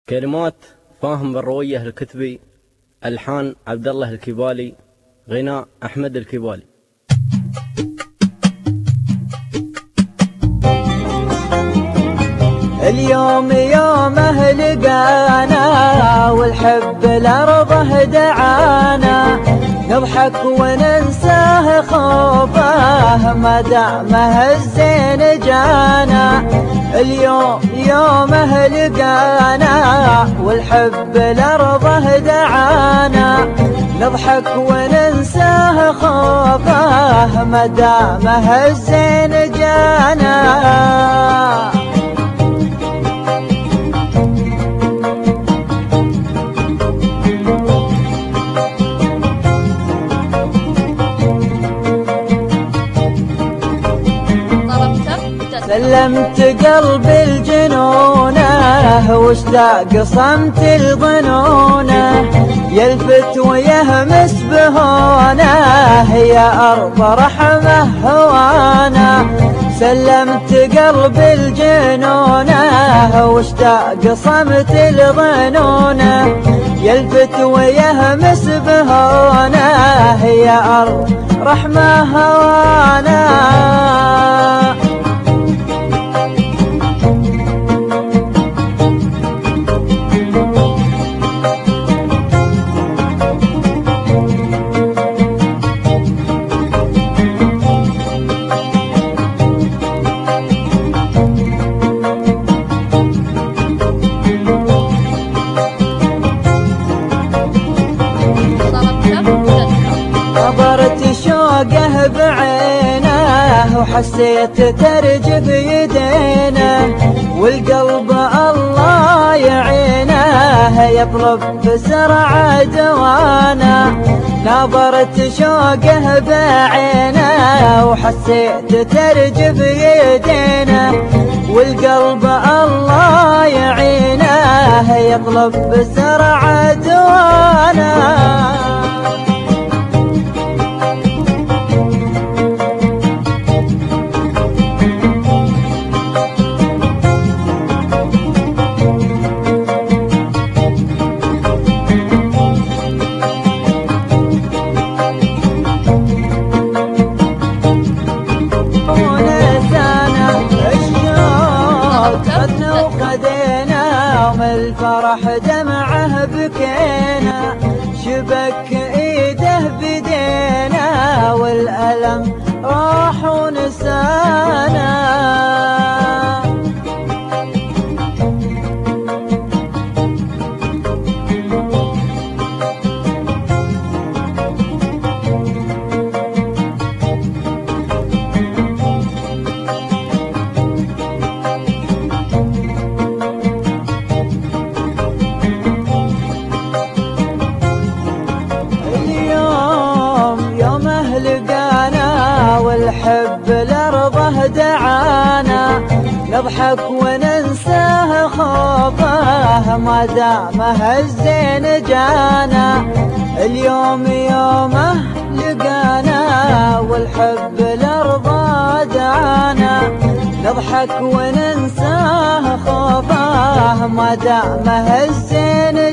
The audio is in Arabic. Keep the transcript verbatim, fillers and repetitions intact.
كلمات فاهم بن روية الكتبي، ألحان عبد الله الكبالي، غناء أحمد الكبالي. اليوم يومه لقانا والحب لأرضه دعانا، نضحك وننساه خوفه ما دامه الزين جانا. اليوم يومه لقانا والحب لأرضه دعانا، نضحك وننساه خوفه ما دامه الزين جانا. سلمت قلبي الجنونه واشتاق صمت الظنونه، يلفت ويهمس بهونه يا أرض رحمه هوانا. سلمت قلبي الجنونه واشتاق صمت الظنونه، يلفت ويهمس بهونه يا أرض رحمه هوانا. نظرت شوقه بعينه وحسيت ترجف يدينه، والقلب الله يعينه يطلب بسرعة دوانا. نظرت شوقه بعينه وحسيت ترجف يدينه، والقلب الله يعينه يطلب بسرعة دوانا. الفرح دمعه بكينا، شبك ايده بدينا والألم راح ونسانا. والحب لأرضه دعانا، نضحك وننساه خوفه ما دامه الزين جانا. اليوم يومه لقانا والحب لأرضه دعانا، نضحك وننساه خوفه ما دامه الزين